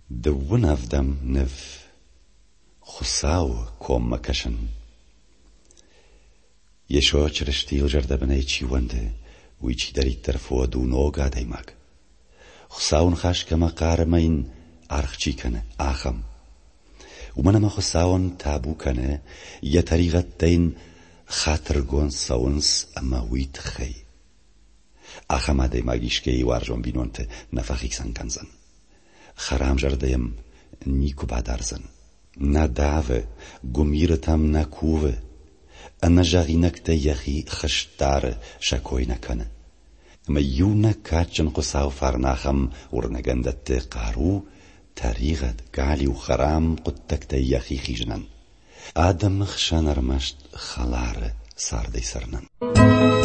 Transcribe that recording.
دوون افدم نف خساو کوم مکشن یشو چرشتیل جرده بنای چی ونده ویچی داری طرفو دونو گادای مگ خساون خاش کما قارمین ارخچی کنه آخم ومنما خساون تابو کنه یا طریقت دین خاطر گون ساونس اما ویت خی آخم آدای مگیش که وارجون بینونت نفخیک سنگنزن خرام جردیم نیکو بادرزن نداوه گمیرتم نکوه انا جاغینک یخی خشتار شکوی نکنه میونه کاچن قصاو فرناخم ورنگندت قارو طریقت گالی و خرام قدتک یخی خیجنن آدم خشان ارمشت خلار ساردی سرنن